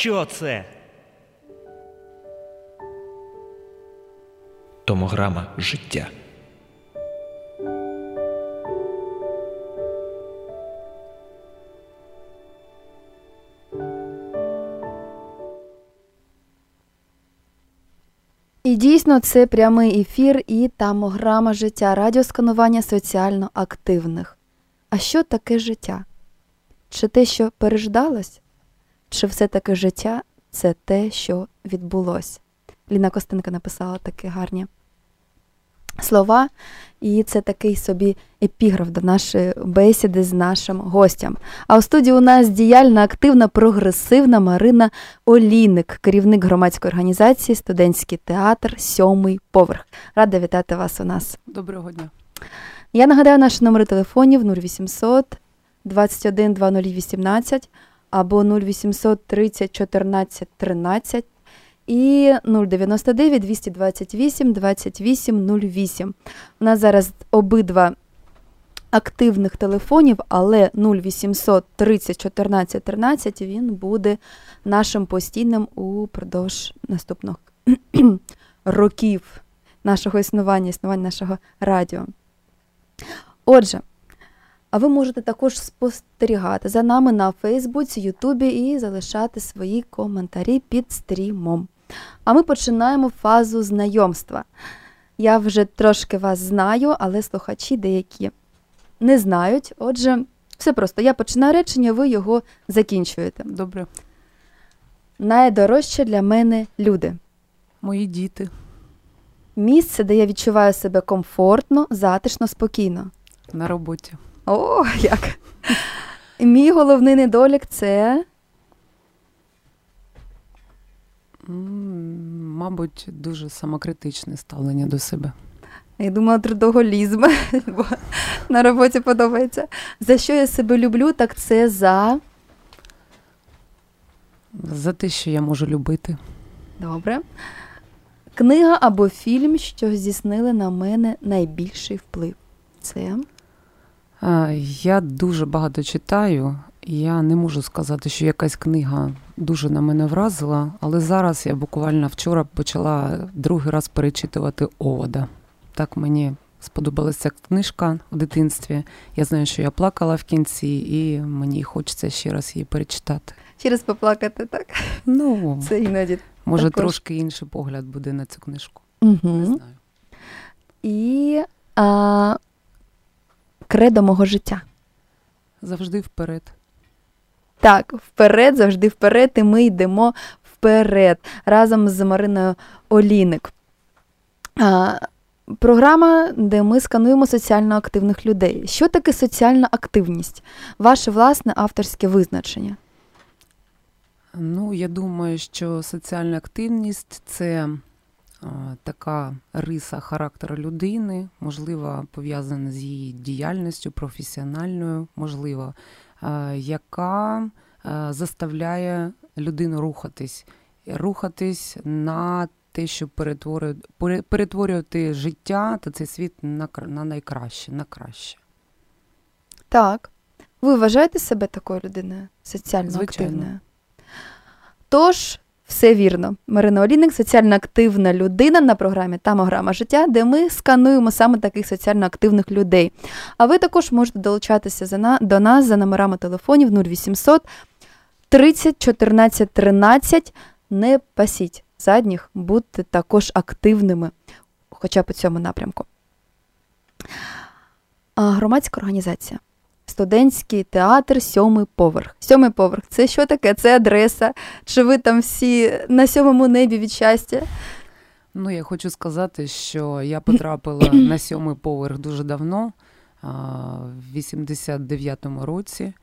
що це? Томограма життя. І дійсно це прямий ефір і томограма життя, радіосканування соціально активних. А що таке життя? Чи те, що переждалось? Чи все-таки життя – це те, що відбулось? Ліна Костенко написала такі гарні слова, і це такий собі епіграф до нашої бесіди з нашим гостем. А у студії у нас діяльна, активна, прогресивна Марина Олійник, керівник громадської організації «Студентський театр. 7-й поверх». Рада вітати вас у нас. Доброго дня. Я нагадаю наші номери телефонів 0800 21 2018 або 0800 30 14 13 і 099 228 28 08. У нас зараз обидва активних телефонів, але 0800 30 14 13 він буде нашим постійним упродовж наступних років нашого існування нашого радіо. Отже, а ви можете також спостерігати за нами на Фейсбуці, Ютубі і залишати свої коментарі під стрімом. А ми починаємо фазу знайомства. Я вже трошки вас знаю, але слухачі деякі не знають. Отже, все просто. Я починаю речення, ви його закінчуєте. Добре. Найдорожче для мене люди. Мої діти. Місце, де я відчуваю себе комфортно, затишно, спокійно. На роботі. О, як! Мій головний недолік – це... Мабуть, дуже самокритичне ставлення до себе. Я думала, трудоголізм, бо на роботі подобається. За що я себе люблю, так це за... За те, що я можу любити. Добре. Книга або фільм, що здійснили на мене найбільший вплив. Це... Я дуже багато читаю. Я не можу сказати, що якась книга дуже на мене вразила, але зараз я буквально вчора почала другий раз перечитувати «Овода». Так мені сподобалася книжка в дитинстві. Я знаю, що я плакала в кінці, і мені хочеться ще раз її перечитати. Ще раз поплакати, так? Ну, це іноді може також. Трошки інший погляд буде на цю книжку. Угу. Не знаю. І кредо мого життя. Завжди вперед. Так, вперед, завжди вперед, і ми йдемо вперед. Разом з Мариною Олійник. Програма, де ми скануємо соціально активних людей. Що таке соціальна активність? Ваше власне авторське визначення. Ну, я думаю, що соціальна активність – це така риса характеру людини, можливо, пов'язана з її діяльністю професіональною, можливо, яка заставляє людину рухатись на те, щоб перетворювати життя та цей світ на найкраще, на краще. Так. Ви вважаєте себе такою людиною, соціально активною? Тож, все вірно. Марина Олійник – соціально активна людина на програмі «Томограма життя», де ми скануємо саме таких соціально активних людей. А ви також можете долучатися до нас за номерами телефонів 0800 30 14 13. Не пасіть задніх, будьте також активними, хоча б у цьому напрямку. Громадська організація. Студентський театр, 7-й поверх. 7-й поверх – це що таке? Це адреса? Чи ви там всі на 7-му небі від щастя? Ну, я хочу сказати, що я потрапила на 7-й поверх дуже давно, в 89-му році,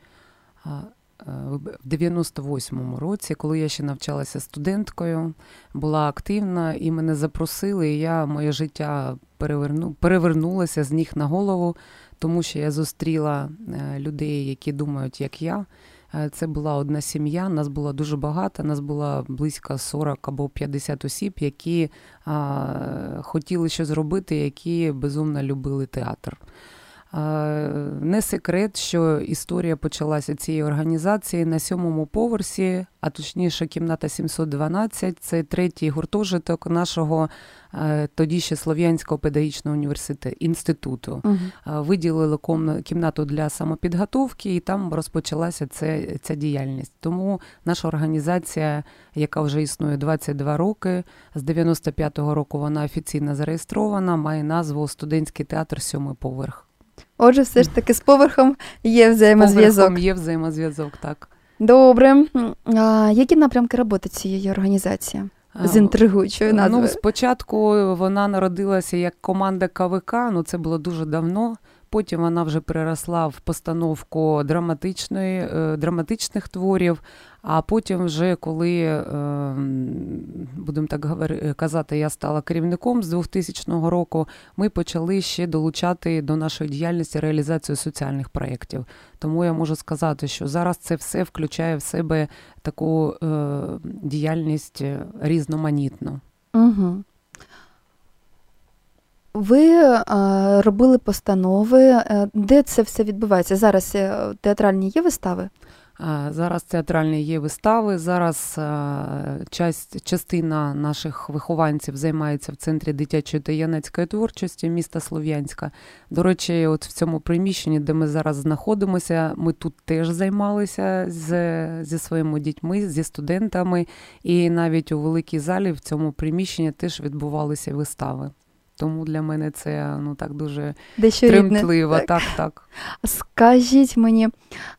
в 98-му році, коли я ще навчалася студенткою, була активна, і мене запросили, і моє життя перевернулося з ніг на голову, тому що я зустріла людей, які думають, як я. Це була одна сім'я, нас було дуже багато, нас було близько 40 або 50 осіб, які хотіли щось робити, які безумно любили театр. Не секрет, що історія почалася цієї організації на 7-му поверсі, а точніше кімната 712, це 3-й гуртожиток нашого тоді ще Слов'янського педагогічного інституту. Виділили кімнату для самопідготовки, і там розпочалася ця діяльність. Тому наша організація, яка вже існує 22 роки, з 95-го року вона офіційно зареєстрована, має назву «Студентський театр 7-й поверх». Отже, все ж таки з поверхом є взаємозв'язок. З поверхом є взаємозв'язок, так. Добре. Які напрямки роботи цієї організації? З інтригуючою назвою. Спочатку вона народилася як команда КВК, це було дуже давно. Потім вона вже переросла в постановку драматичних творів, а потім вже, коли, будемо так казати, я стала керівником з 2000 року, ми почали ще долучати до нашої діяльності реалізацію соціальних проєктів. Тому я можу сказати, що зараз це все включає в себе таку діяльність різноманітну. Угу. Ви робили постанови. Де це все відбувається? Зараз театральні є вистави? Зараз театральні є вистави. Зараз частина наших вихованців займається в Центрі дитячої та юнацької творчості міста Слов'янська. До речі, от в цьому приміщенні, де ми зараз знаходимося, ми тут теж займалися зі своїми дітьми, зі студентами. І навіть у великій залі в цьому приміщенні теж відбувалися вистави. Тому для мене це так дуже тремтливо. Так. Скажіть мені,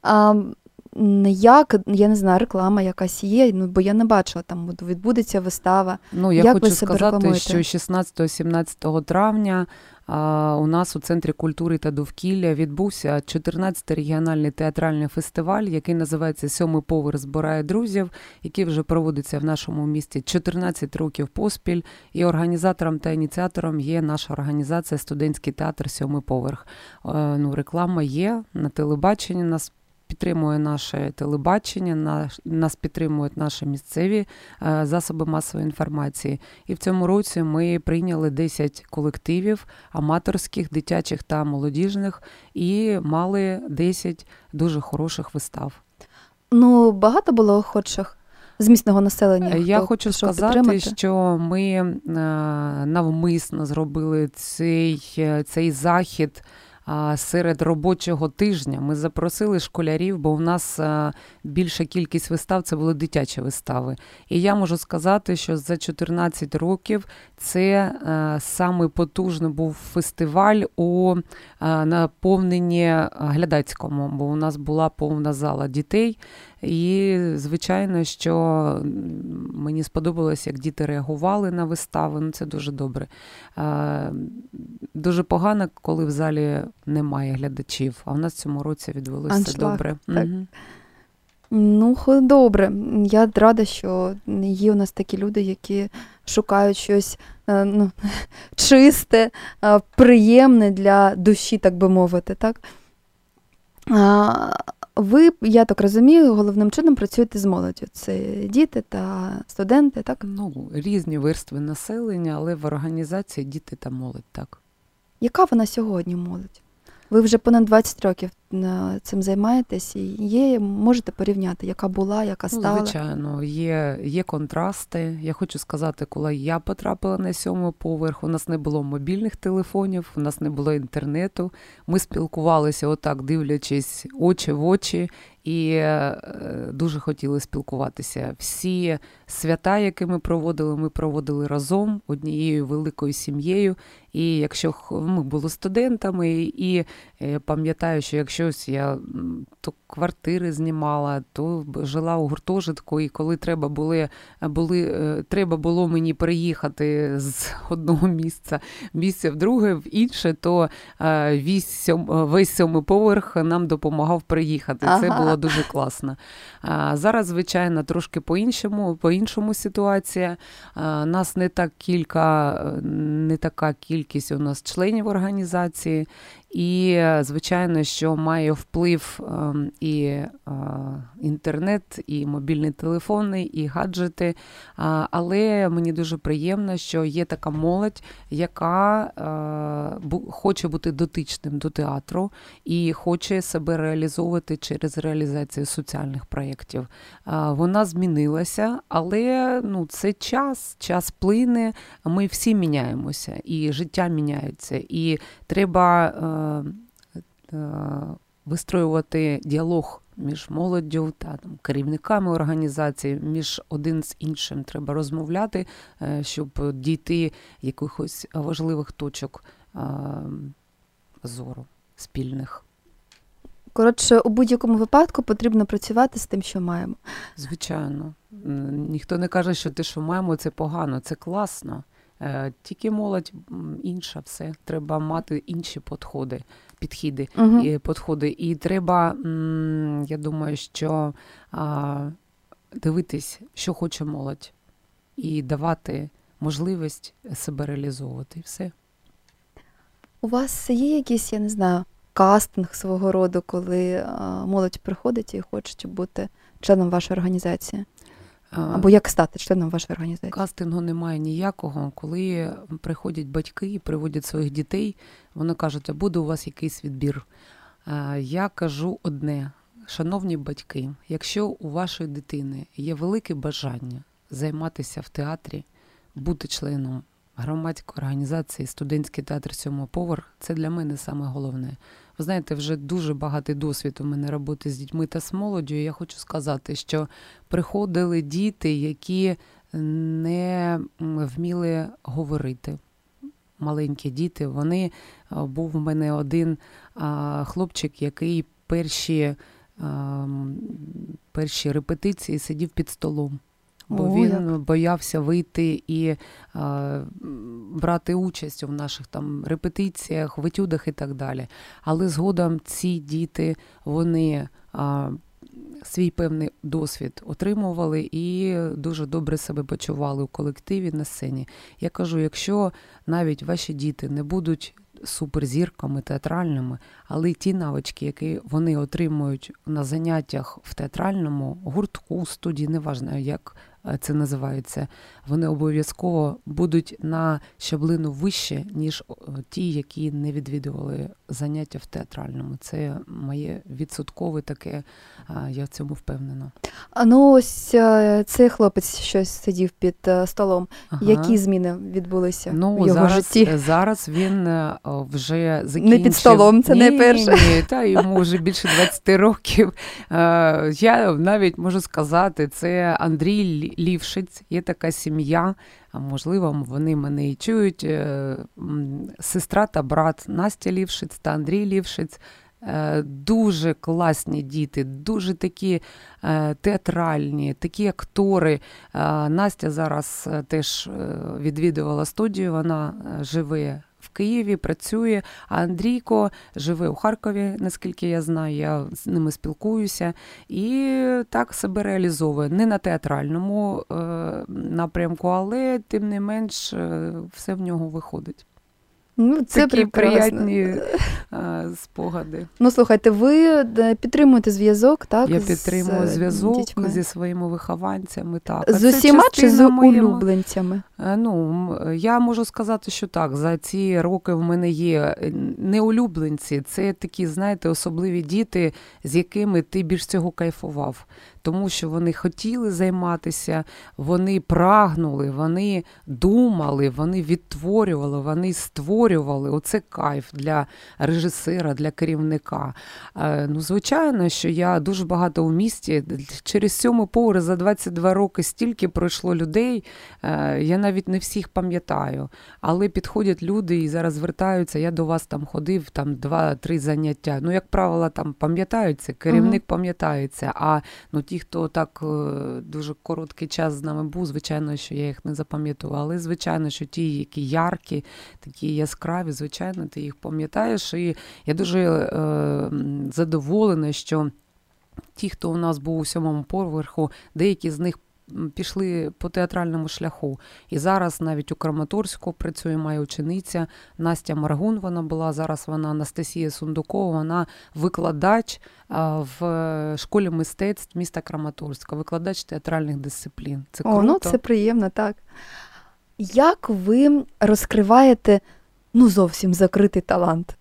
як, я не знаю, реклама якась є, бо я не бачила, там відбудеться вистава. Я хочу сказати, що 16-17 травня у нас у Центрі культури та довкілля відбувся 14-й регіональний театральний фестиваль, який називається «7-й поверх збирає друзів», який вже проводиться в нашому місті 14 років поспіль. І організатором та ініціатором є наша організація «Студентський театр 7-й поверх». Реклама є на телебаченні, нас підтримує наше телебачення, нас підтримують наші місцеві засоби масової інформації. І в цьому році ми прийняли 10 колективів аматорських, дитячих та молодіжних і мали 10 дуже хороших вистав. Багато було охочих з місцевого населення? Я хочу сказати, що ми навмисно зробили цей захід серед робочого тижня. Ми запросили школярів, бо у нас більша кількість вистав – це були дитячі вистави. І я можу сказати, що за 14 років це самий потужний був фестиваль у наповненні глядацькому, бо у нас була повна зала дітей. І, звичайно, що мені сподобалось, як діти реагували на вистави. Це дуже добре. Дуже погано, коли в залі немає глядачів. А в нас в цьому році відбулося все добре. Так. Добре. Я рада, що є у нас такі люди, які шукають щось чисте, приємне для душі, так би мовити. Так? Ви, я так розумію, головним чином працюєте з молоддю. Це діти та студенти, так? Різні верстви населення, але в організації діти та молодь, так. Яка вона сьогодні, молодь? Ви вже понад 20 років цим займаєтесь і можете порівняти, яка була, яка стала? Звичайно, є контрасти. Я хочу сказати, коли я потрапила на 7-й поверх, у нас не було мобільних телефонів, у нас не було інтернету. Ми спілкувалися отак, дивлячись очі в очі, і дуже хотіли спілкуватися. Всі свята, які ми проводили разом, однією великою сім'єю. І якщо ми були студентами, і пам'ятаю, що якщо я то квартири знімала, то жила у гуртожитку, і коли треба було мені переїхати з одного місця в друге, в інше, то весь 7-й поверх нам допомагав приїхати. Це було дуже класно. Зараз, звичайно, трошки по-іншому ситуація. Нас не така кількість у нас членів організації, І, звичайно, що має вплив і інтернет, і мобільні телефони, і гаджети. Але мені дуже приємно, що є така молодь, яка хоче бути дотичним до театру і хоче себе реалізовувати через реалізацію соціальних проєктів. Вона змінилася, але це час плине, ми всі міняємося, і життя міняється, і треба вистроювати діалог між молоддю та керівниками організацій, між один з іншим треба розмовляти, щоб дійти якихось важливих точок зору спільних. Коротше, у будь-якому випадку потрібно працювати з тим, що маємо. Звичайно. Ніхто не каже, що те, що маємо, це погано, це класно. Тільки молодь інша, все. Треба мати інші підходи і підходи. І треба, я думаю, що дивитись, що хоче молодь, і давати можливість себе реалізовувати. І все. У вас є якийсь, я не знаю, кастинг свого роду, коли молодь приходить і хоче бути членом вашої організації? Або як стати членом вашої організації? Кастингу немає ніякого. Коли приходять батьки і приводять своїх дітей, вони кажуть, а буде у вас якийсь відбір. Я кажу одне, шановні батьки, якщо у вашої дитини є велике бажання займатися в театрі, бути членом громадської організації «Студентський театр 7-го поверх», це для мене саме головне. Ви знаєте, вже дуже багатий досвід у мене роботи з дітьми та з молоддю. І я хочу сказати, що приходили діти, які не вміли говорити. Маленькі діти. Був в мене один хлопчик, який перші репетиції сидів під столом. Бо він боявся вийти і брати участь у наших там репетиціях, в етюдах і так далі. Але згодом ці діти, вони свій певний досвід отримували і дуже добре себе почували у колективі, на сцені. Я кажу, якщо навіть ваші діти не будуть суперзірками театральними, але й ті навички, які вони отримують на заняттях в театральному гуртку, студії, неважно, як це називається, вони обов'язково будуть на щаблину вище, ніж ті, які не відвідували заняття в театральному. Це моє відсоткове таке, я в цьому впевнена. Ось цей хлопець щось сидів під столом. Які зміни відбулися в його житті? Зараз він вже закінчив. Не під столом, це не перше. Ні, та йому вже більше 20 років. Я навіть можу сказати, це Андрій Лівшиць, є така сім'я, а можливо, вони мене і чують, сестра та брат Настя Лівшиць та Андрій Лівшиць. Дуже класні діти, дуже такі театральні, такі актори. Настя зараз теж відвідувала студію, вона живе в Києві, працює, а Андрійко живе у Харкові, наскільки я знаю, я з ними спілкуюся, і так себе реалізовує. Не на театральному напрямку, але тим не менш все в нього виходить. Це такі приємні спогади. Слухайте, ви підтримуєте зв'язок, так? Я підтримую зв'язок дітьми? Зі своїми вихованцями, так. З усіма чи з улюбленцями? Я можу сказати, що так. За ці роки в мене є не улюбленці, це такі, знаєте, особливі діти, з якими ти більш цього кайфував. Тому що вони хотіли займатися, вони прагнули, вони думали, вони відтворювали, вони створювали. Оце кайф для режисера, для керівника. Звичайно, що я дуже багато у місті. Через 7-й поверх за 22 роки стільки пройшло людей, я навіть не всіх пам'ятаю. Але підходять люди і зараз звертаються, я до вас там ходив, там 2-3 заняття. Як правило, там пам'ятаються, керівник пам'ятається, а ті, хто так дуже короткий час з нами був, звичайно, що я їх не запам'ятувала. Але, звичайно, що ті, які яркі, такі яскраві, звичайно, ти їх пам'ятаєш. І я дуже задоволена, що ті, хто у нас був у 7-му поверху, деякі з них пішли по театральному шляху. І зараз навіть у Краматорську працює моя учениця Настя Маргун, вона була, зараз вона Анастасія Сундукова, вона викладач в школі мистецтв міста Краматорська, викладач театральних дисциплін. Це круто. Ну це приємно, так. Як ви розкриваєте, зовсім закритий талант?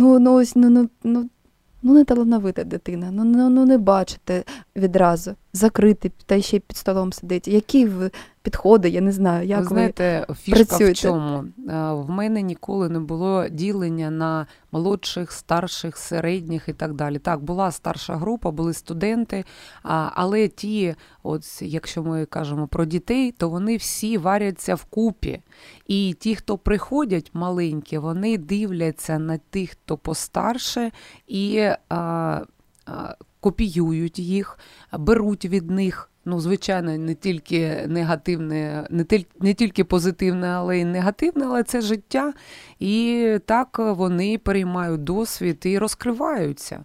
Не талановита дитина, не бачите відразу, закритий, та ще й під столом сидить. Які підходи, я не знаю, як ви знаєте, фішка працюєте? В чому? В мене ніколи не було ділення на молодших, старших, середніх і так далі. Так, була старша група, були студенти, але ті, от якщо ми кажемо про дітей, то вони всі варяться вкупі. І ті, хто приходять маленькі, вони дивляться на тих, хто постарше, і копіюють їх, беруть від них, звичайно, не тільки негативне, не тільки позитивне, але й негативне, але це життя. І так вони переймають досвід і розкриваються.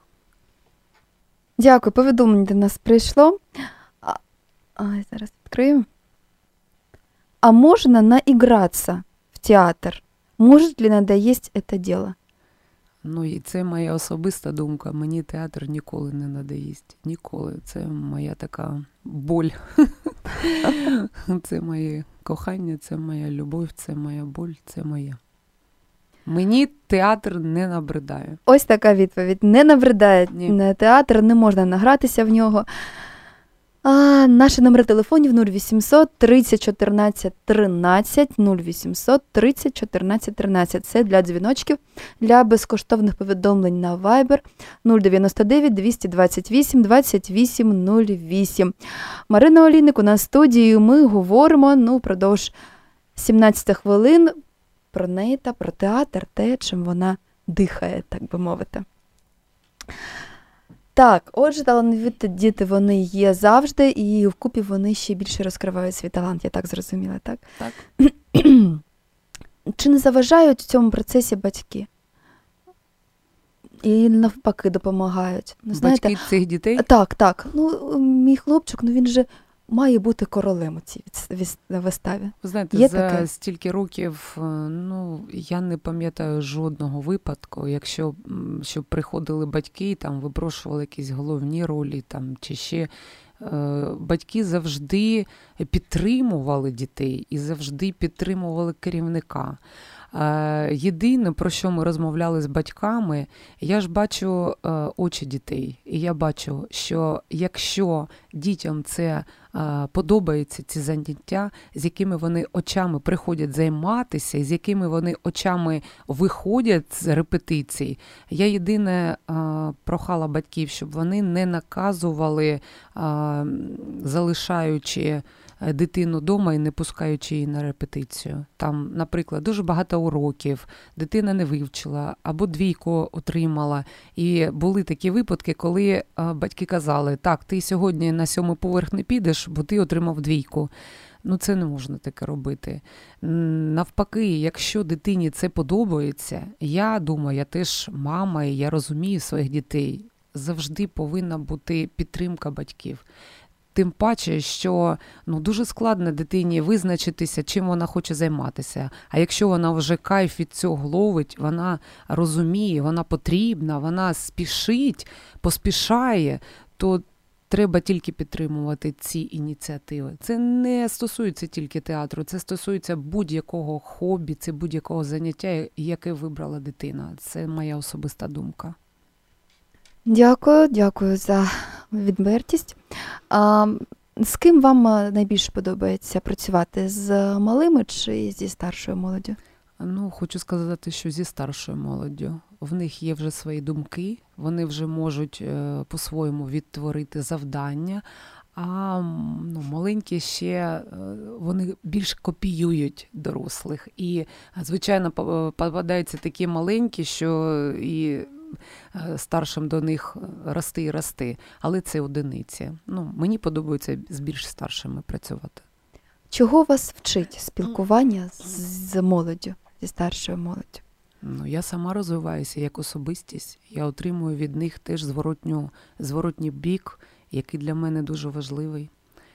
Дякую, повідомлення до нас прийшло. Зараз відкрию. А можно наиграться в театр? Может ли надоесть это дело? І це моя особиста думка. Мені театр ніколи не надоїсть. Ніколи. Це моя така боль. Це моє кохання, це моя любов, це моя боль, це моє. Мені театр не набридає. Ось така відповідь. Не набридає театр, не можна награтися в нього. Наші номери телефонів 0800 30 14 13, 0800 30 14 13. Це для дзвіночків, для безкоштовних повідомлень на Viber 099 228 28 08. Марина Олійник у нас в студії. Ми говоримо впродовж 17 хвилин про неї та про театр, те, чим вона дихає, так би мовити. Так, отже, талановиті діти, вони є завжди, і вкупі вони ще більше розкривають свій талант, я так зрозуміла, так? Так. Чи не заважають в цьому процесі батьки? І навпаки допомагають? Батьки цих дітей? Так. Мій хлопчик, він же має бути королем у цій виставі. Ви знаєте, є за таке? стільки років, я не пам'ятаю жодного випадку, якщо щоб приходили батьки і там випрошували якісь головні ролі там, чи ще. Батьки завжди підтримували дітей і завжди підтримували керівника. Єдине, про що ми розмовляли з батьками, я ж бачу очі дітей. І я бачу, що якщо дітям це подобаються ці заняття, з якими вони очами приходять займатися, і з якими вони очами виходять з репетицій, я єдине прохала батьків, щоб вони не наказували, залишаючи дитину вдома і не пускаючи її на репетицію. Там, наприклад, дуже багато уроків, дитина не вивчила або двійку отримала. І були такі випадки, коли батьки казали, так, ти сьогодні на 7-й поверх не підеш, бо ти отримав двійку. Це не можна таке робити. Навпаки, якщо дитині це подобається, я думаю, я теж мама, і я розумію своїх дітей, завжди повинна бути підтримка батьків. Тим паче, що дуже складно дитині визначитися, чим вона хоче займатися. А якщо вона вже кайф від цього ловить, вона розуміє, вона потрібна, вона спішить, поспішає, то треба тільки підтримувати ці ініціативи. Це не стосується тільки театру, це стосується будь-якого хобі, це будь-якого заняття, яке вибрала дитина. Це моя особиста думка. Дякую за відвертість. З ким вам найбільше подобається працювати? З малими чи зі старшою молоддю? Хочу сказати, що зі старшою молоддю. В них є вже свої думки, вони вже можуть по-своєму відтворити завдання, а маленькі ще, вони більш копіюють дорослих. І, звичайно, попадаються такі маленькі, що і старшим до них рости і рости, але це одиниці. Мені подобається з більш старшими працювати. Чого вас вчить спілкування з молоддю, зі старшою молоддю? Я сама розвиваюся як особистість. Я отримую від них теж зворотній бік, який для мене дуже важливий.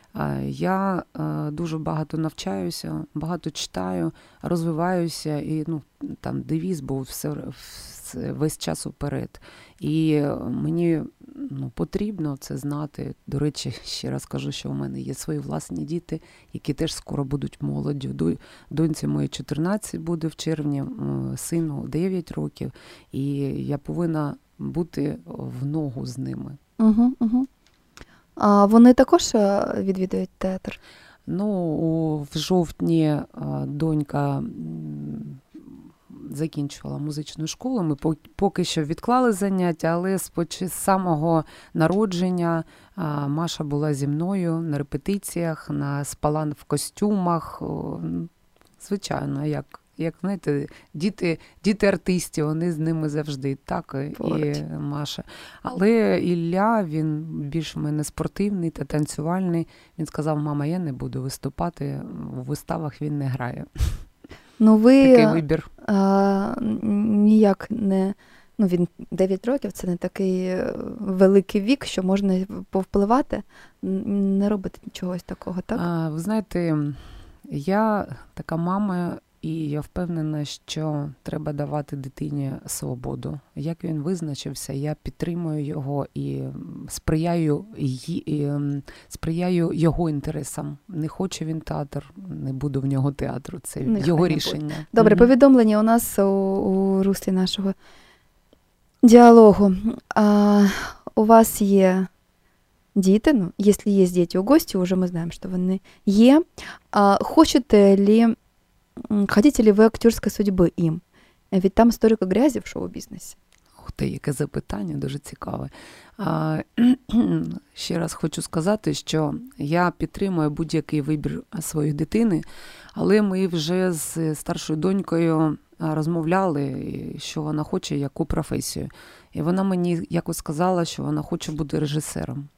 Я дуже багато навчаюся, багато читаю, розвиваюся, і там девіз був весь час уперед. І мені потрібно це знати. До речі, ще раз кажу, що у мене є свої власні діти, які теж скоро будуть молоді. Доньці моїй 14 буде в червні, сину 9 років, і я повинна бути в ногу з ними. Угу. А вони також відвідують театр? В жовтні донька закінчувала музичну школу. Ми поки що відклали заняття, але з самого народження Маша була зі мною на репетиціях, спала в костюмах. Звичайно, як знаєте, діти артистів, вони з ними завжди, так, і Маша. Але Ілля, він більш в мене спортивний та танцювальний. Він сказав: мама, я не буду виступати, у виставах він не грає. Ви такий вибір. Ніяк не... Він 9 років, це не такий великий вік, що можна повпливати, не робити чогось такого, так? Ви знаєте, я така мама, і я впевнена, що треба давати дитині свободу. Як він визначився, я підтримую його і сприяю його інтересам. Не хоче він театр, не буде в нього театру. Це його рішення. Добре, повідомлення у нас у руслі нашого діалогу. У вас є діти, якщо є діти у гості, вже ми знаємо, що вони є. Хотите ли вы актерской судьбы им? Ведь там столько грязи в шоу-бізнесі. Ух ти, яке запитання, дуже цікаве. Ще раз хочу сказати, що я підтримую будь-який вибір своєї дитини, але ми вже з старшою донькою розмовляли, що вона хоче, яку професію. І вона мені якось сказала, що вона хоче бути режисером.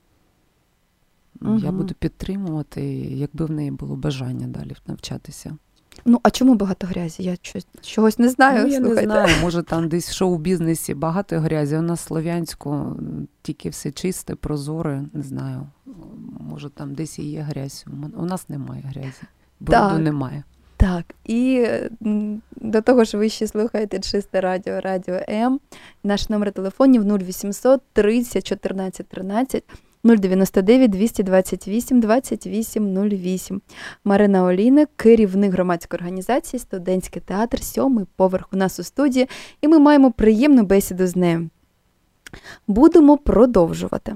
Я буду підтримувати, якби в неї було бажання далі навчатися. А чому багато грязі? Я чогось не знаю. Я не знаю, може там десь в шоу-бізнесі багато грязі, у нас в Слов'янську тільки все чисте, прозоре, не знаю. Може там десь і є грязь. У нас немає грязі, бруду немає. Так, і до того ж ви ще слухаєте Чисте радіо, Радіо М. Наш номер телефонів 0800 30 14 13, 099 228 28 08. Марина Олійник, керівник громадської організації «Студентський театр», 7-й поверх у нас у студії, і ми маємо приємну бесіду з нею. Будемо продовжувати.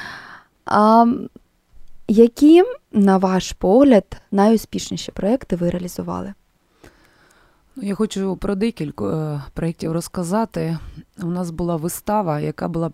Які, на ваш погляд, найуспішніші проекти ви реалізували? Я хочу про декілька проєктів розказати. У нас була вистава, яка була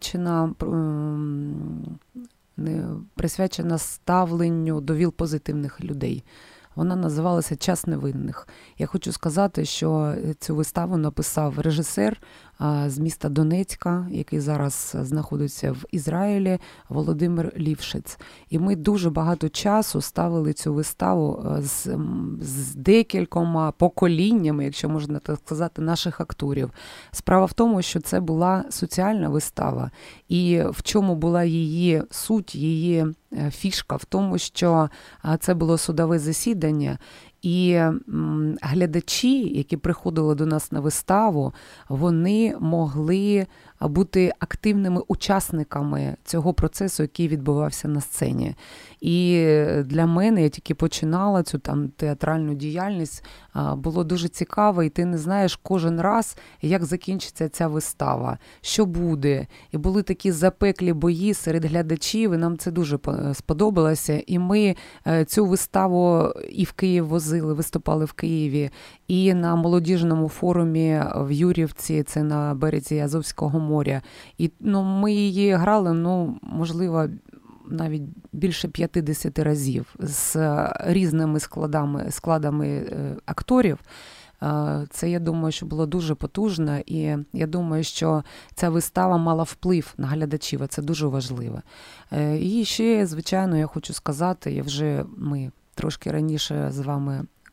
присвячена ставленню до ВІЛ-позитивних людей. Вона називалася «Час невинних». Я хочу сказати, що цю виставу написав режисер з міста Донецька, який зараз знаходиться в Ізраїлі, Володимир Лівшиц. І ми дуже багато часу ставили цю виставу з декількома поколіннями, якщо можна так сказати, наших акторів. Справа в тому, що це була соціальна вистава. І в чому була її суть, її фішка? В тому, що це було судове засідання, і глядачі, які приходили до нас на виставу, вони могли бути активними учасниками цього процесу, який відбувався на сцені. І для мене, я тільки починала цю театральну діяльність, було дуже цікаво, і ти не знаєш кожен раз, як закінчиться ця вистава, що буде. І були такі запеклі бої серед глядачів, і нам це дуже сподобалося. І ми цю виставу і в Київ возили, виступали в Києві, і на молодіжному форумі в Юрівці, це на березі Азовського моря. І ми її грали, можливо, навіть більше 50 разів з різними складами акторів. Це, я думаю, що було дуже потужно, і я думаю, що ця вистава мала вплив на глядачів, а це дуже важливо. І ще, звичайно, я хочу сказати, ми трошки раніше з вами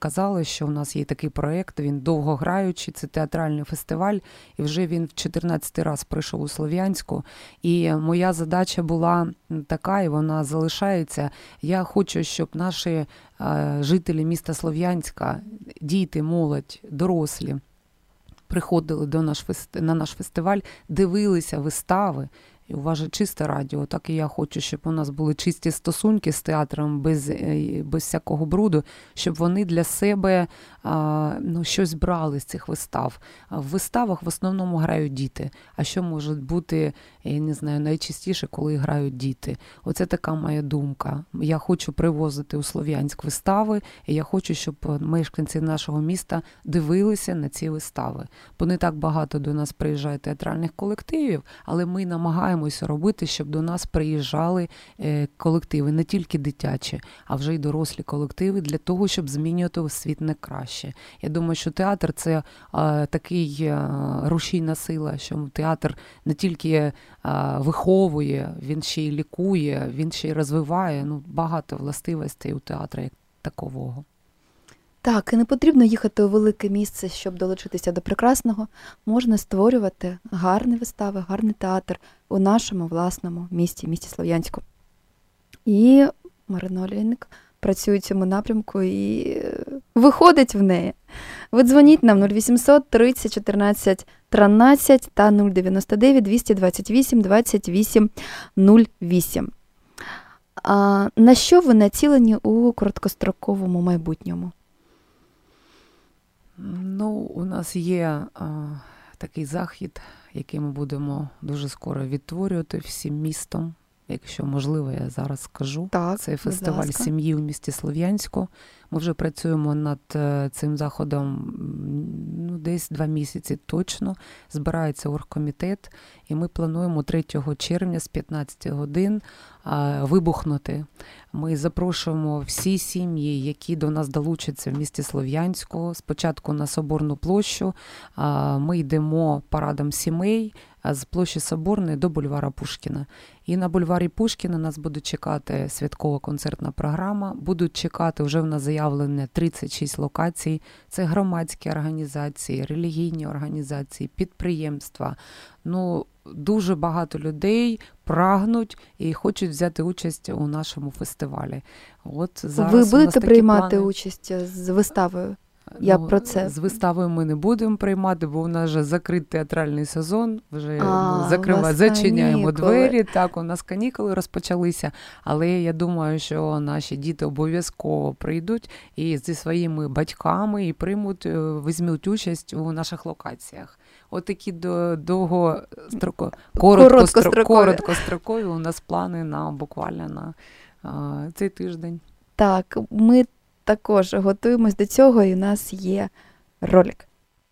казали, що у нас є такий проєкт, він довгограючий, це театральний фестиваль, і вже він в 14-й раз прийшов у Слов'янську. І моя задача була така, і вона залишається. Я хочу, щоб наші жителі міста Слов'янська, діти, молодь, дорослі, приходили на наш фестиваль, дивилися вистави. І у вас же чисте радіо, так і я хочу, щоб у нас були чисті стосунки з театром, без всякого бруду, щоб вони для себе щось брали з цих вистав. В виставах в основному грають діти. А що може бути, я не знаю, найчастіше, коли грають діти? Оце така моя думка. Я хочу привозити у Слов'янськ вистави, і я хочу, щоб мешканці нашого міста дивилися на ці вистави. Бо не так багато до нас приїжджає театральних колективів, але ми намагаємося робити, щоб до нас приїжджали колективи, не тільки дитячі, а вже й дорослі колективи, для того, щоб змінювати світ на краще. Я думаю, що театр – це такий рушійна сила, що театр не тільки виховує, він ще й лікує, він ще й розвиває. Багато властивостей у театру як такового. Так, і не потрібно їхати у велике місце, щоб долучитися до прекрасного. Можна створювати гарні вистави, гарний театр у нашому власному місті Слов'янську. І Марина Олійник працює в цьому напрямку і виходить в неї. Ви дзвоніть нам 0800 30 14 13 та 099 228 28 08. На що ви націлені у короткостроковому майбутньому? У нас є такий захід, який ми будемо дуже скоро відтворювати всім містом. Якщо можливо, я зараз скажу. Так, це фестиваль сім'ї у місті Слов'янську. Ми вже працюємо над цим заходом десь 2 місяці точно. Збирається оргкомітет, і ми плануємо 3 червня з 15 годин вибухнути. Ми запрошуємо всі сім'ї, які до нас долучаться в місті Слов'янську. Спочатку на Соборну площу. Ми йдемо парадом сімей з площі Соборної до бульвара Пушкіна. І на бульварі Пушкіна нас буде чекати святкова концертна програма. Будуть чекати, вже в нас заявлено 36 локацій. Це громадські організації, релігійні організації, підприємства. Дуже багато людей прагнуть і хочуть взяти участь у нашому фестивалі. Зараз ви будете приймати участь з виставою? Про це. З виставою ми не будемо приймати, бо у нас вже закритий театральний сезон, вже зачиняємо двері. Так, у нас канікули розпочалися, але я думаю, що наші діти обов'язково прийдуть і зі своїми батьками і візьмуть участь у наших локаціях. Такі короткострокові у нас плани буквально на цей тиждень. Так, ми також готуємось до цього, і у нас є ролик.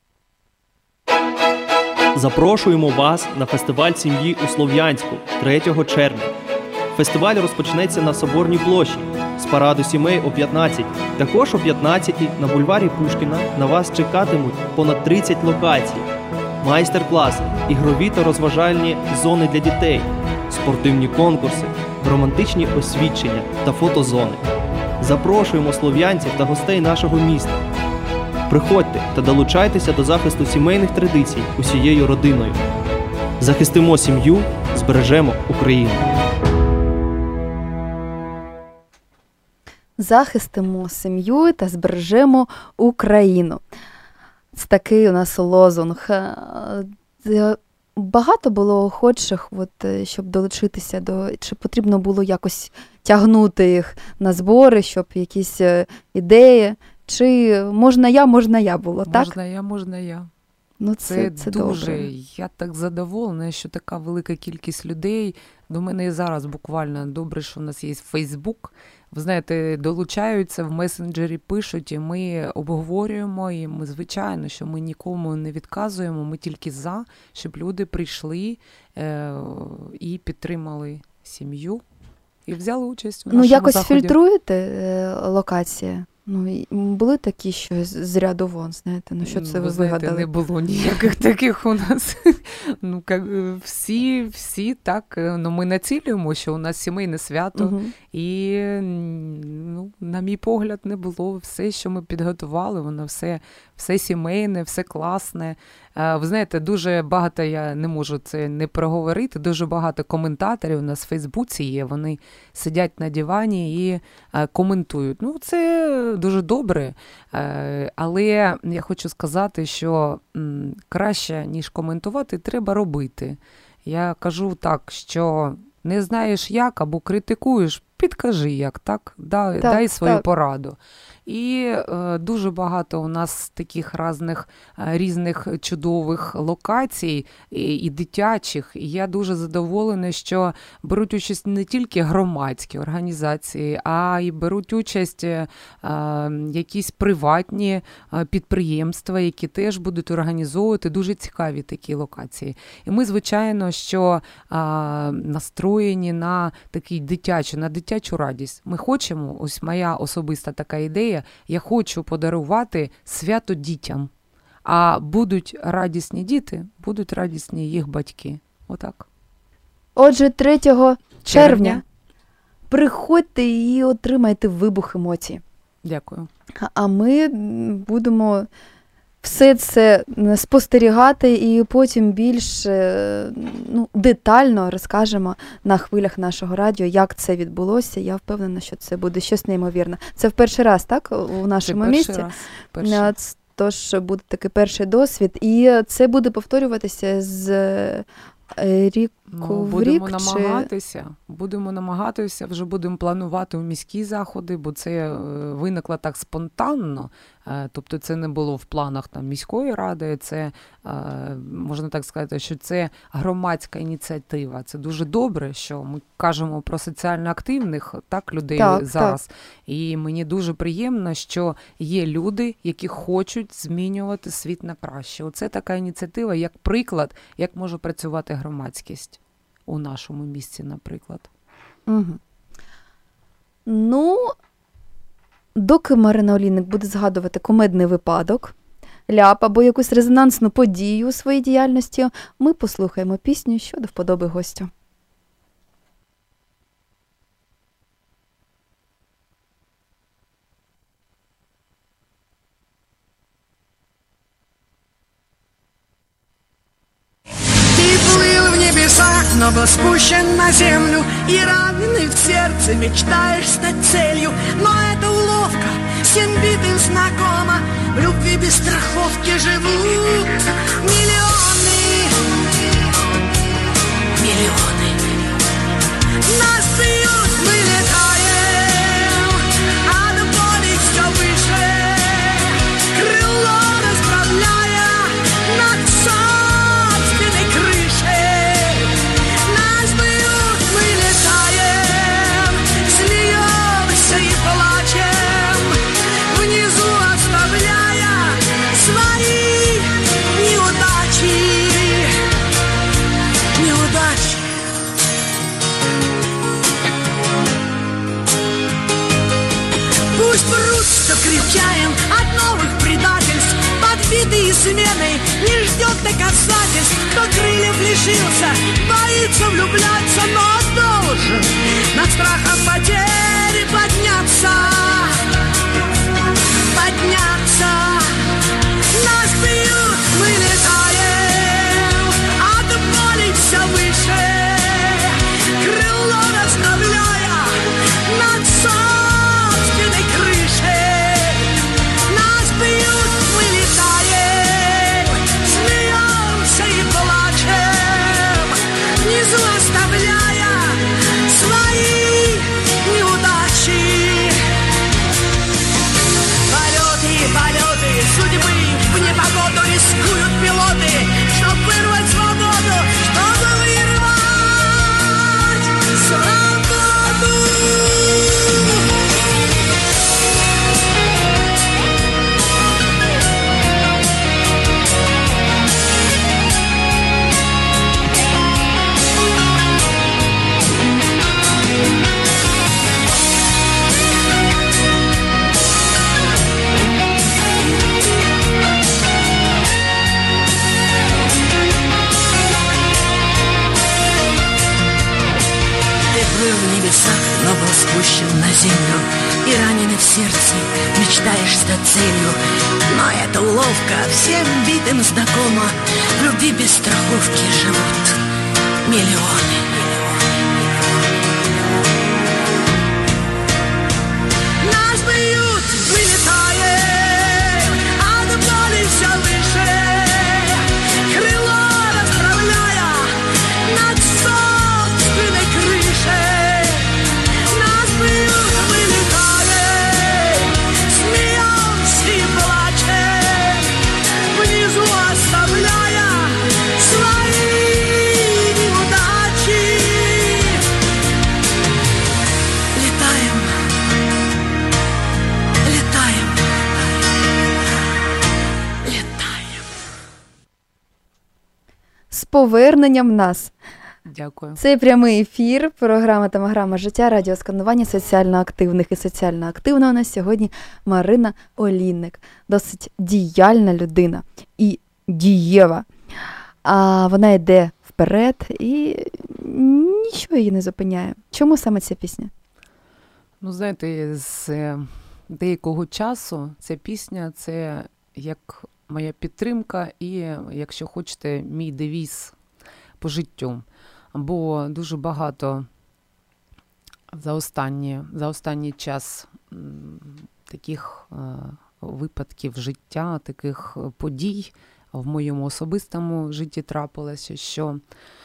Запрошуємо вас на фестиваль сім'ї у Слов'янську 3 червня. Фестиваль розпочнеться на Соборній площі з параду сімей о 15. Також о 15 на бульварі Пушкіна на вас чекатимуть понад 30 локацій. Майстер-класи, ігрові та розважальні зони для дітей, спортивні конкурси, романтичні освідчення та фотозони. Запрошуємо слов'янців та гостей нашого міста. Приходьте та долучайтеся до захисту сімейних традицій усією родиною. Захистимо сім'ю, збережемо Україну. Захистимо сім'ю та збережемо Україну. Це такий у нас лозунг. Багато було охочих, щоб долучитися чи потрібно було якось тягнути їх на збори, щоб якісь ідеї, чи можна я було, так? Можна я. Це дуже добре. Я так задоволена, що така велика кількість людей. До мене і зараз буквально добре, що у нас є Фейсбук. Ви знаєте, долучаються, в месенджері пишуть, і ми обговорюємо, і ми, звичайно, що ми нікому не відказуємо, ми тільки за, щоб люди прийшли і підтримали сім'ю, і взяли участь у нашому якось заході. фільтруєте локації? Були такі, що з ряду вон, знаєте, що це ви знаєте, вигадали? Не було ніяких таких у нас. Всі так, ми націлюємо, що у нас сімейне свято, і, на мій погляд, не було. Все, що ми підготували, воно все сімейне, все класне. Ви знаєте, дуже багато, я не можу це не проговорити, дуже багато коментаторів у нас в Фейсбуці є, вони сидять на дивані і коментують. Це дуже добре, але я хочу сказати, що краще, ніж коментувати, треба робити. Я кажу так, що не знаєш як або критикуєш, підкажи як, так? Дай свою пораду. І дуже багато у нас таких різних чудових локацій і дитячих. І я дуже задоволена, що беруть участь не тільки громадські організації, а й беруть участь якісь приватні підприємства, які теж будуть організовувати дуже цікаві такі локації. І ми, звичайно, що настроєні на такий на дитячу радість. Ми хочемо, ось моя особиста така ідея, я хочу подарувати свято дітям. А будуть радісні діти, будуть радісні їх батьки. Отак. Отже, 3 червня приходьте і отримайте вибух емоцій. Дякую. А ми будемо все це спостерігати і потім більш детально розкажемо на хвилях нашого радіо, як це відбулося. Я впевнена, що це буде щось неймовірне. Це в перший раз, так, у нашому місті? Перший раз. Тож буде такий перший досвід. І це буде повторюватися з ріку в рік? Будемо намагатися, вже будемо планувати міські заходи, бо це виникло так спонтанно. Тобто це не було в планах міської ради, це, можна так сказати, що це громадська ініціатива. Це дуже добре, що ми кажемо про соціально активних людей зараз. Так. І мені дуже приємно, що є люди, які хочуть змінювати світ на краще. Оце така ініціатива, як приклад, як може працювати громадськість у нашому місті, наприклад. Угу. Доки Марина Олійник буде згадувати кумедний випадок, ляп або якусь резонансну подію у своїй діяльності, ми послухаємо пісню щодо вподоби гостю. Но был спущен на землю и раненый в сердце мечтаешь стать целью. Но это уловка, всем битым знакома. В любви без страховки живут миллионы. Нас бьют, мы летаем, а до боли все выше, крыло расправляя над собственной крышей. Кричаем от новых предательств, подбитые сменой, не ждет доказательств. Кто крыльев лишился, боится влюбляться, но должен над страхом потери подняться. Нас бьют, мы летаем, а до боли все выше, крыло расправляя над собственной крышей. Мы летаем, смеемся и плачем, внизу оставляя был в небесах, но был спущен на землю. И раненый в сердце мечтаешь стать целью. Но это уловка, всем битым знакома. В любви без страховки живут миллионы. Нас бьют, мы летаем, а до боли все выше. Крыло расправляя над собственной крышей. Нас бьют, мы летаем, смеемся и плачем, внизу оставляя свои неудачи. Летаем, летаем, летаем. З поверненням нас! Дякую. Це прямий ефір, програма «Томограма життя», радіосканування соціально активних і соціально активна у нас сьогодні Марина Олійник. Досить діяльна людина і дієва. А вона йде вперед і нічого її не зупиняє. Чому саме ця пісня? Ну, знаєте, з деякого часу ця пісня – це як моя підтримка і, якщо хочете, мій девіз по життю. Бо дуже багато за останній час таких випадків життя, таких подій в моєму особистому житті трапилося, що,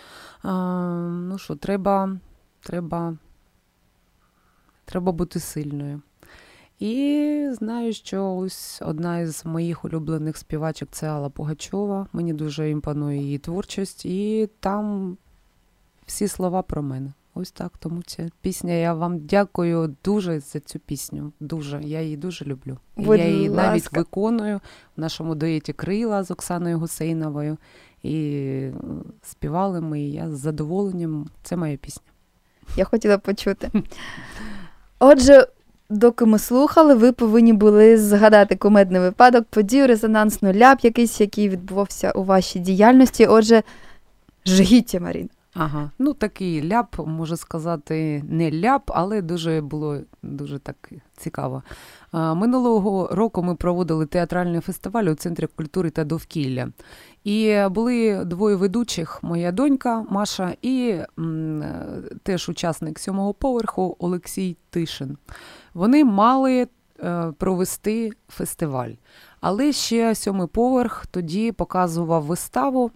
треба бути сильною. І знаю, що ось одна із моїх улюблених співачок – це Алла Пугачова. Мені дуже імпонує її творчість. І там всі слова про мене. Ось так, тому ця пісня. Я вам дякую дуже за цю пісню. Дуже. Я її дуже люблю. Будь Я її ласка. навіть виконую в нашому дуеті «Крила» з Оксаною Гусейновою. І співали ми, і я з задоволенням. Це моя пісня. Я хотіла почути. Отже, доки ми слухали, ви повинні були згадати кумедний випадок, подію, резонансну ляп якийсь, який відбувався у вашій діяльності. Отже, жгіття, Маріна. Ага, ну такий ляп, можу сказати, не ляп, але було дуже так цікаво. Минулого року ми проводили театральний фестиваль у Центрі культури та довкілля. І були двоє ведучих, моя донька Маша і теж учасник 7-го поверху Олексій Тишин. Вони мали провести фестиваль. Але ще 7-й поверх тоді показував виставу,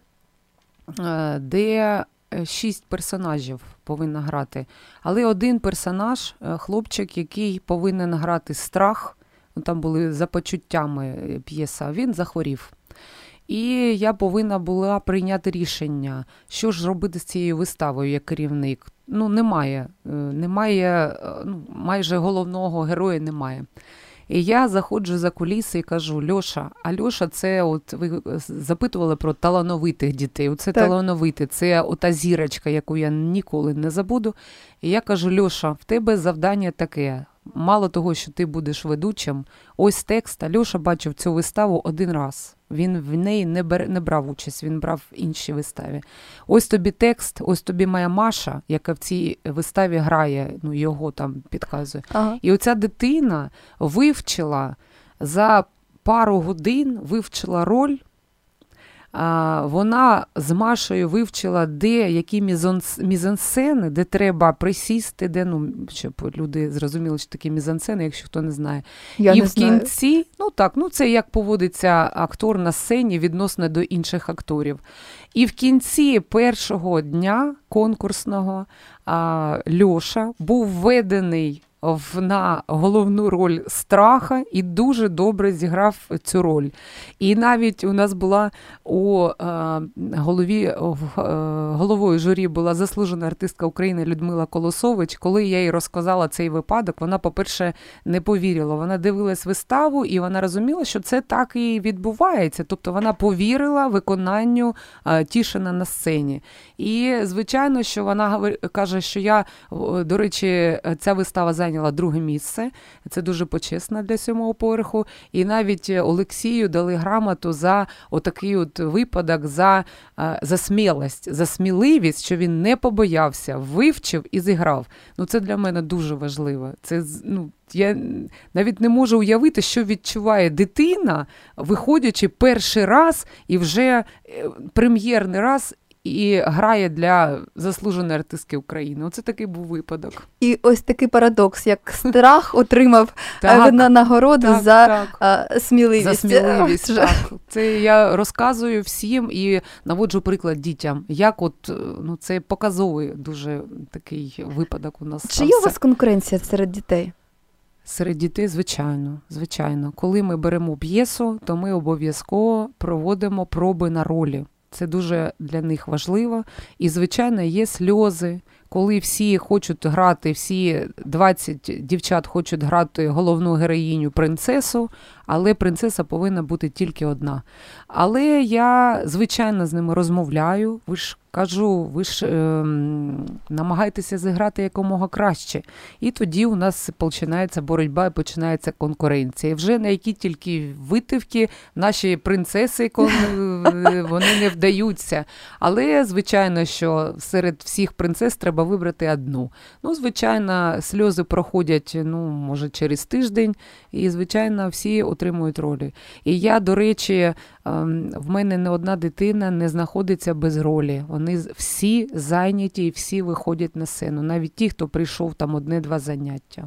де 6 персонажів повинна грати. Але один персонаж, хлопчик, який повинен грати страх, там були за почуттями п'єса, він захворів. І я повинна була прийняти рішення, що ж робити з цією виставою як керівник. Ну, немає, майже головного героя немає. І я заходжу за куліси і кажу: Льоша, а Льоша це, от ви запитували про талановитих дітей. Оце так. Талановиті, це ота зірочка, яку я ніколи не забуду. І я кажу: Льоша, в тебе завдання таке. Мало того, що ти будеш ведучим, ось текст. А Льоша бачив цю виставу один раз. Він в неї не брав участь, він брав в іншій виставі. Ось тобі текст, ось тобі моя Маша, яка в цій виставі грає, його там підказує. Ага. І оця дитина вивчила за пару годин, вивчила роль. Вона з Машею вивчила, де які мізансцени, де треба присісти, де, щоб люди зрозуміли, що такі мізансцени, якщо хто не знає. Я і не в кінці, це як поводиться актор на сцені відносно до інших акторів. І в кінці першого дня конкурсного Льоша був введений на головну роль страха і дуже добре зіграв цю роль. І навіть у нас була головою журі була заслужена артистка України Людмила Колосович. Коли я їй розказала цей випадок, вона, по-перше, не повірила. Вона дивилась виставу і вона розуміла, що це так і відбувається. Тобто вона повірила виконанню Тішина на сцені. І, звичайно, що вона каже, що до речі, ця вистава зайняла зайняла 2 місце. Це дуже почесно для 7-го поверху. І навіть Олексію дали грамоту за отакий от випадок, за смілость, за сміливість, що він не побоявся, вивчив і зіграв. Ну, це для мене дуже важливо. Це, я навіть не можу уявити, що відчуває дитина, виходячи перший раз і вже прем'єрний раз і грає для заслуженої артистки України. Оце такий був випадок. І ось такий парадокс, як страх отримав нагороду за сміливість. За сміливість, так. Це я розказую всім і наводжу приклад дітям, як це показовий дуже такий випадок у нас. Чи є у вас конкуренція серед дітей? Серед дітей, звичайно. Коли ми беремо п'єсу, то ми обов'язково проводимо проби на ролі. Це дуже для них важливо. І, звичайно, є сльози, коли всі хочуть грати, всі 20 дівчат хочуть грати головну героїню принцесу, але принцеса повинна бути тільки одна. Але я, звичайно, з ними розмовляю, ви ж намагайтеся зіграти якомога краще. І тоді у нас починається боротьба і починається конкуренція. І вже на які тільки витівки наші принцеси, вони не вдаються. Але, звичайно, що серед всіх принцес треба вибрати одну. Ну, звичайно, сльози проходять, може, через тиждень, і, звичайно, всі отримують ролі. І я, до речі, в мене не одна дитина не знаходиться без ролі. Вони всі зайняті і всі виходять на сцену. Навіть ті, хто прийшов там 1-2 заняття.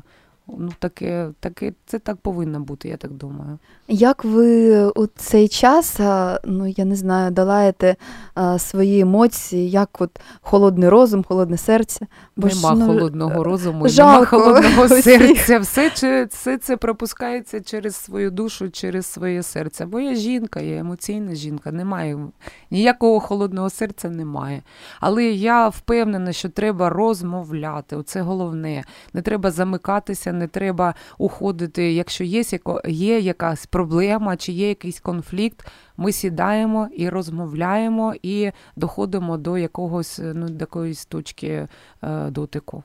Це так повинно бути, я так думаю. Як ви у цей час, я не знаю, долаєте свої емоції, як холодний розум, холодне серце? Нема холодного розуму, нема холодного серця. Все це пропускається через свою душу, через своє серце. Бо я жінка, я емоційна жінка, немає, ніякого холодного серця немає. Але я впевнена, що треба розмовляти, оце головне. Не треба замикатися, не треба уходити. Якщо є якась проблема чи є якийсь конфлікт, ми сідаємо і розмовляємо і доходимо до якоїсь точки дотику.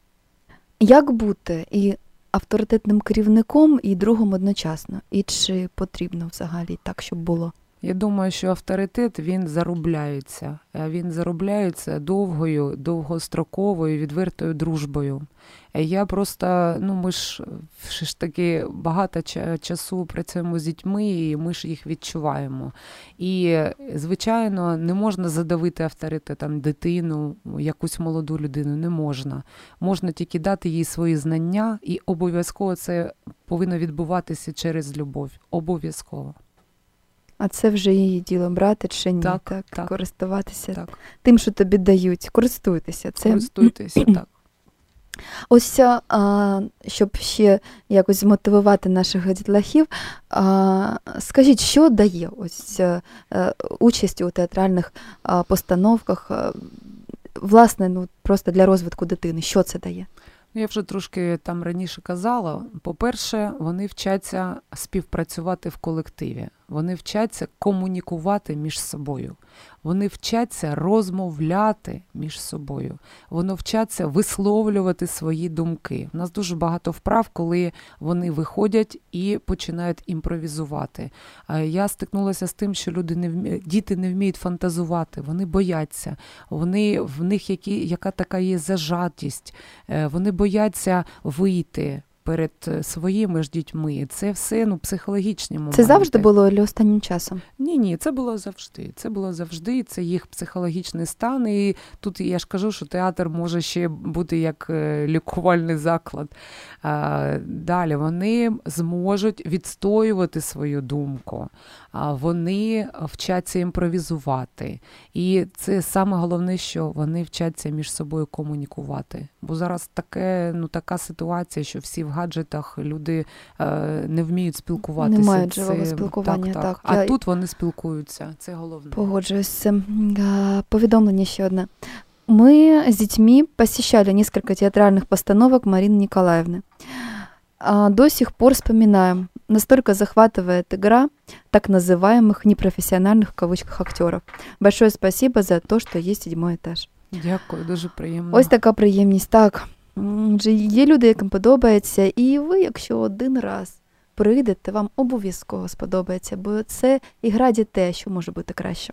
Як бути і авторитетним керівником, і другом одночасно? І чи потрібно взагалі так, щоб було? Я думаю, що авторитет, він заробляється. Він заробляється довгою, довгостроковою, відвертою дружбою. Я просто, ми ж таки багато часу працюємо з дітьми, і ми ж їх відчуваємо. І, звичайно, не можна задавити авторитетом дитину, якусь молоду людину, не можна. Можна тільки дати їй свої знання, і обов'язково це повинно відбуватися через любов. Обов'язково. А це вже її діло, брати чи ні, так? Користуватися тим, що тобі дають. Користуйтеся. Користуйтеся, так. Ось, щоб ще якось змотивувати наших дітлахів, скажіть, що дає ось участь у театральних постановках, власне, просто для розвитку дитини? Що це дає? Я вже трошки там раніше казала. По-перше, вони вчаться співпрацювати в колективі. Вони вчаться комунікувати між собою. Вони вчаться розмовляти між собою. Вони вчаться висловлювати свої думки. У нас дуже багато вправ, коли вони виходять і починають імпровізувати. Я стикнулася з тим, що діти не вміють фантазувати, вони бояться. В них яка така є зажатість. Вони бояться вийти перед своїми ж дітьми. Це все психологічні моменти. Це завжди було чи останнім часом? Ні, це було завжди. Це було завжди, це їх психологічний стан. І тут я ж кажу, що театр може ще бути як лікувальний заклад. Далі вони зможуть відстоювати свою думку. Вони вчаться імпровізувати. І це саме головне, що вони вчаться між собою комунікувати. Бо зараз така ситуація, що всі в гаджетах, люди не вміють спілкуватися. Не мають живого спілкування. Так. А тут вони спілкуються. Це головне. Погоджуюсь з цим. Повідомлення ще одне. Мы с детьми посещали несколько театральных постановок Марины Николаевны. До сих пор вспоминаем. Настолько захватывает игра так называемых непрофессиональных в кавычках актеров. Большое спасибо за то, что есть 7-й этаж. Дякую, дуже приємно. Ось така приємність. Так, Адже є люди, яким подобається, і ви, якщо один раз прийдете, вам обов'язково сподобається, бо це ігра дітей, що може бути краще.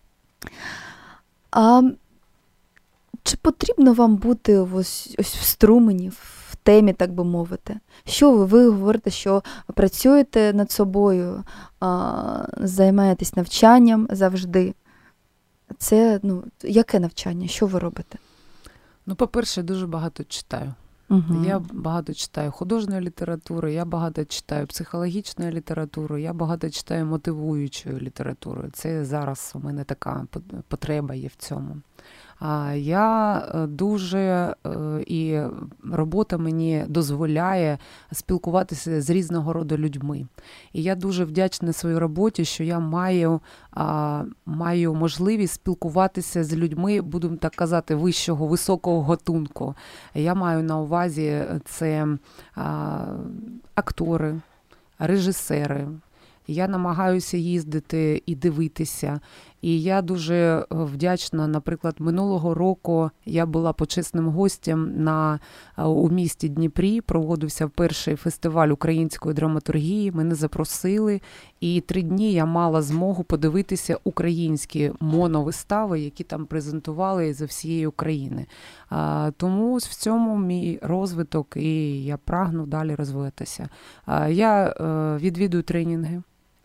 А чи потрібно вам бути ось в струмені, в темі, так би мовити? Що ви говорите, що працюєте над собою, займаєтесь навчанням завжди? Це, яке навчання? Що ви робите? По-перше, дуже багато читаю. Я багато читаю художньої літератури, я багато читаю психологічної літератури, я багато читаю мотивуючої літератури. Це зараз у мене така потреба є в цьому. Я дуже, і робота мені дозволяє спілкуватися з різного роду людьми. І я дуже вдячна своїй роботі, що я маю можливість спілкуватися з людьми, будемо так казати, вищого, високого гатунку. Я маю на увазі це актори, режисери. Я намагаюся їздити і дивитися. І я дуже вдячна, наприклад, минулого року я була почесним гостем у місті Дніпрі, проводився перший фестиваль української драматургії, мене запросили, і 3 дні я мала змогу подивитися українські моновистави, які там презентували зі всієї України. Тому в цьому мій розвиток, і я прагну далі розвиватися. Я відвідую тренінги.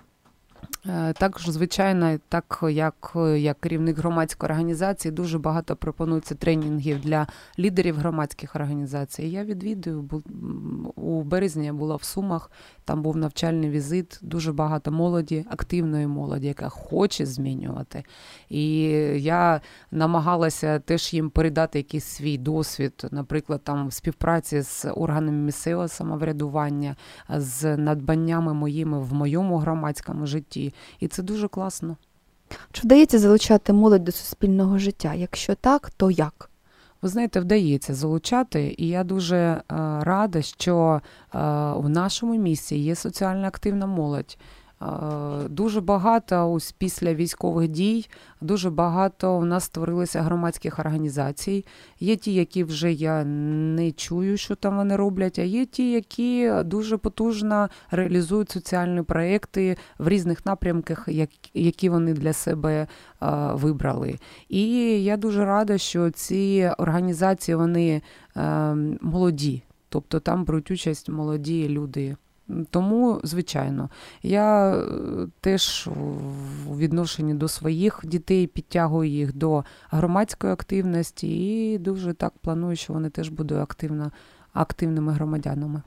Також, звичайно, так як керівник громадської організації, дуже багато пропонується тренінгів для лідерів громадських організацій. Я відвідую, у березні я була в Сумах, там був навчальний візит, дуже багато молоді, активної молоді, яка хоче змінювати. І я намагалася теж їм передати якийсь свій досвід, наприклад, там в співпраці з органами місцевого самоврядування, з надбаннями моїми в моєму громадському житті. І це дуже класно. Чи вдається залучати молодь до суспільного життя? Якщо так, то як? Ви знаєте, вдається залучати, і я дуже рада, що в нашому місті є соціально активна молодь. Дуже багато ось після військових дій, дуже багато у нас створилося громадських організацій. Є ті, які вже я не чую, що там вони роблять, а є ті, які дуже потужно реалізують соціальні проекти в різних напрямках, які вони для себе вибрали. І я дуже рада, що ці організації, вони молоді, тобто там беруть участь молоді люди. Тому, звичайно, я теж у відношенні до своїх дітей підтягую їх до громадської активності і дуже так планую, що вони теж будуть активними громадянами.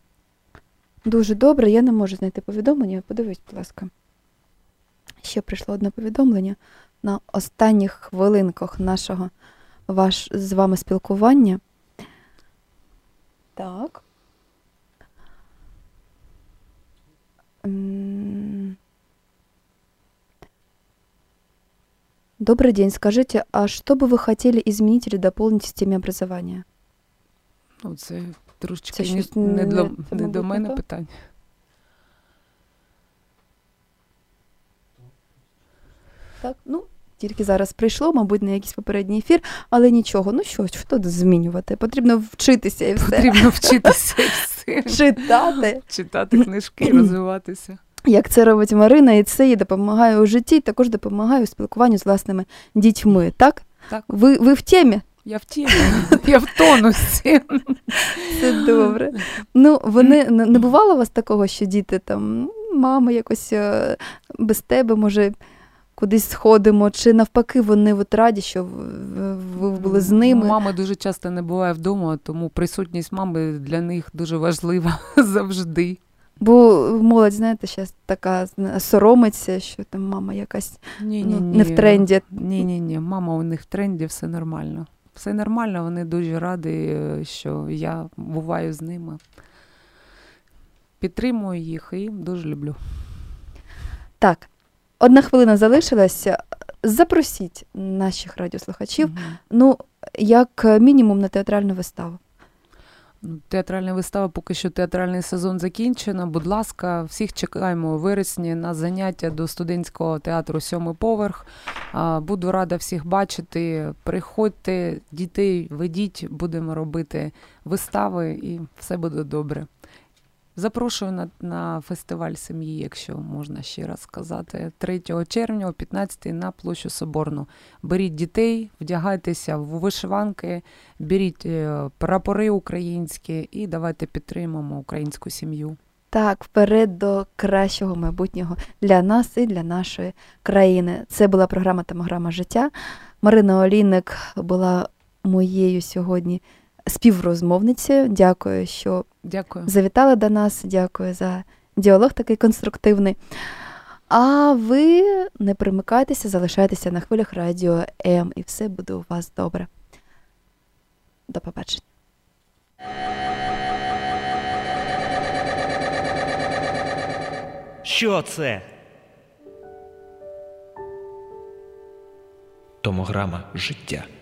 Дуже добре, я не можу знайти повідомлення. Подивись, будь ласка. Ще прийшло одне повідомлення на останніх хвилинках нашого з вами спілкування. Так. Добрый день. Скажите, а что бы вы хотели изменить или дополнить в системе образования? Це трошечки не до мене питання. Так, тільки зараз прийшло, мабуть, на якийсь попередній ефір, але нічого. Що тут змінювати? Потрібно вчитися і все. Потрібно вчитися і все. Читати. Читати книжки, розвиватися. Як це робить Марина, і це їй допомагає у житті, і також допомагає у спілкуванні з власними дітьми, так? Так. Ви в темі? Я в темі, я в тонусі. Це добре. Вони не бувало у вас такого, що діти там, мама якось без тебе, може, кудись сходимо, чи навпаки вони раді, що ви були з ними? Мами дуже часто не буває вдома, тому присутність мами для них дуже важлива завжди. Бо молодь, знаєте, зараз така соромиться, що там мама якась не в тренді. Ні, мама у них в тренді, все нормально. Все нормально, вони дуже раді, що я буваю з ними. Підтримую їх і дуже люблю. Так, 1 хвилина залишилася. Запросіть наших радіослухачів, як мінімум, на театральну виставу. Театральна вистава, поки що театральний сезон закінчено. Будь ласка, всіх чекаємо у вересні на заняття до студентського театру «Сьомий поверх». Буду рада всіх бачити. Приходьте, дітей ведіть, будемо робити вистави і все буде добре. Запрошую на фестиваль сім'ї, якщо можна ще раз сказати, 3 червня о 15-й на площу Соборну. Беріть дітей, вдягайтеся в вишиванки, беріть прапори українські і давайте підтримаємо українську сім'ю. Так, вперед до кращого майбутнього для нас і для нашої країни. Це була програма «Томограма життя». Марина Олійник була моєю сьогодні співрозмовницею. Дякую, що завітали до нас. Дякую за діалог такий конструктивний. А ви не примикайтеся, залишайтеся на хвилях радіо М, і все буде у вас добре. До побачення. Що це? Томограма життя.